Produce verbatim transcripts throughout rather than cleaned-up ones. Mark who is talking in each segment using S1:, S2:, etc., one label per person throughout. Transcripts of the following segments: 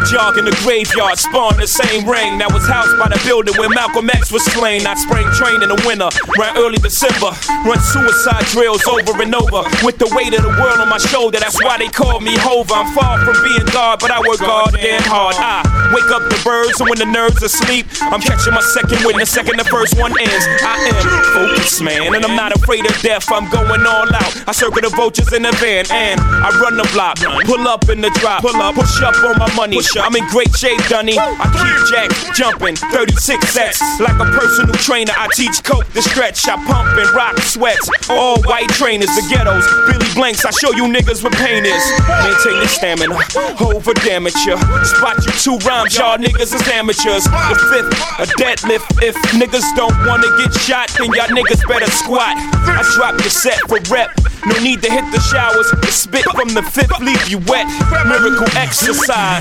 S1: jog in the graveyard, spawn the same ring that was housed by the building where Malcolm X was slain. I spring train in the winter, around early December. Run suicide drills over and over with the weight of the world on my shoulder. That's why they call me Hova. I'm far from being God, but I work hard and hard. I wake up the birds, and when the nerves are asleep, I'm catching my second wind the second the first one ends. I am focused, man, and I'm not afraid of death. I'm going all out. I circle the vultures in the van, and I run the block. Pull up in the drop, pull up, push up on my money. I'm in great shape, Dunny. I keep jack jumping, thirty-six sets. Like a personal trainer, I teach coke to stretch. I pump and rock sweats. All white trainers, the ghettos, Billy Blanks. I show you niggas what pain is. Maintain the stamina, over damage ya. Spot you two rhymes, y'all niggas is amateurs. The fifth, a deadlift. If niggas don't wanna get shot, then y'all niggas better squat. I drop your set for rep. No need to hit the showers. The spit from the fifth leave you wet. Miracle exercise.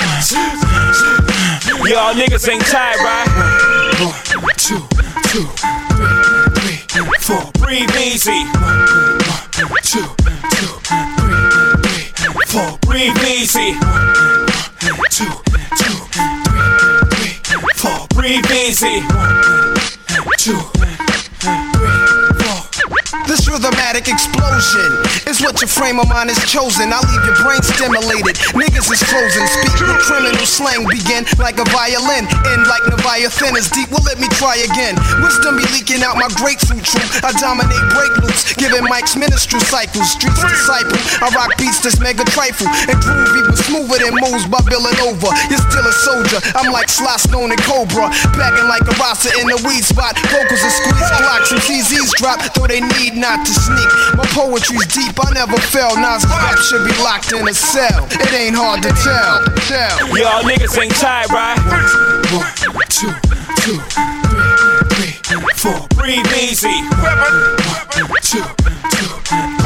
S1: Y'all niggas ain't tired, right? One, two, two, three, three, four. Breathe easy. One, two, two, three, three, four. Breathe easy. One, two, two, three, three, four. Breathe easy. One, two, three, four.
S2: This rhythmatic explosion is what your frame of mind is chosen. I'll leave your brain stimulated. Niggas is frozen. Speak with criminal slang. Begin like a violin. End like Leviathan is deep. Well, let me try again. Wisdom be leaking out my grapefruit truth. I dominate break loops. Giving mics ministry cycles. Streets disciple. I rock beats that's mega trifle. And groove even smoother than moves by billing over. You're still a soldier. I'm like Sly Stone and Cobra. Packing like a roster in the weed spot. Vocals are squeeze blocks and C Zs drop. Though they need not to sneak. My poetry's deep, I never fell. Nas rap should be locked in a cell. It ain't hard to tell. tell.
S1: Y'all niggas ain't tired, right?
S2: One, two, two, three, three, four.
S1: Breathe easy.
S2: One, two, two.